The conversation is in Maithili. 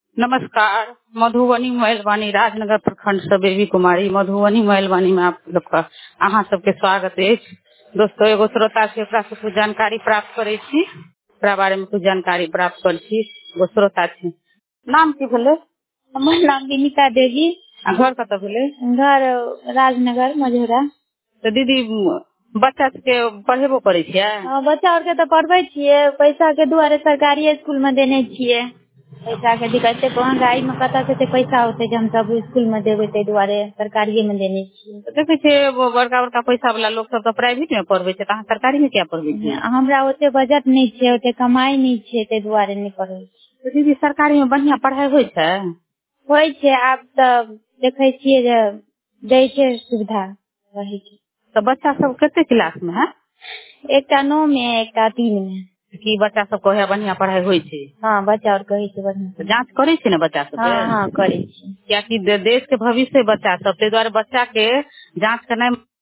नमस्कार। मधुबनी महिलवानी राजनगर प्रखंड से बेबी कुमारी मधुबनी महिलवानी में आप लोग का अहाँ सबके स्वागत है। दोस्तों एगो श्रोता से ओकरा से कुछ जानकारी प्राप्त करे छी, ओकरा बारे में कुछ जानकारी प्राप्त कर छी। एगो श्रोता छी, नाम की भेले? हमर नाम विनीता देवी। घर कत भेले? घर राजनगर मझौरा। तो दीदी बच्चा के पढ़ेबो करे छियै? बच्चा और के तो पढ़बे छियै, पैसा के दुआरे सरकारी स्कूल में देने छियै। पैसा के दिक्कत है, महंगाई में कतऽ से पैसा होते जे हम सब स्कूल में देवे, ते दुआरे सरकारी में देने छियै। देखे छियै बड़का बड़का पैसा वाला लोग सब तो प्राइवेट में पढ़बे छै, अहाँ सरकारी में क्या पढ़बे छियै? हमरा ओते बजट नहीं छै, ओते कमाई नहीं छै, ते दुआरे नहीं पढ़े। तो दीदी सरकारी में बढ़िया पढ़ाई होय छै? होय छै, आब तऽ देखे छियै जे दै छै सुविधा रहे छै। तो बच्चा सब कते क्लास में है? एकटा 9 में, एकटा 3 में। कि बच्चा सब कहे बढ़िया पढ़ाई होय छै? हाँ, बच्चा और कहे छै बढ़िया। तो जांच करे छै ने बच्चा सब के? हाँ करे छी। क्या कि देश के भविष्य बच्चा सब, ते द्वारा बच्चा के जांच करना